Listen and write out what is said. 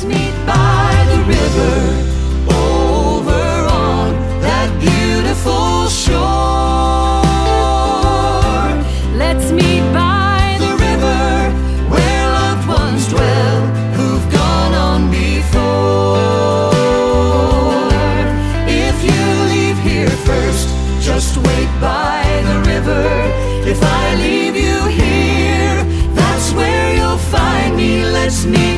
Let's meet by the river, over on that beautiful shore. Let's meet by the river, where loved ones dwell who've gone on before. If you leave here first, just wait by the river. If I leave you here, that's where you'll find me. Let's meet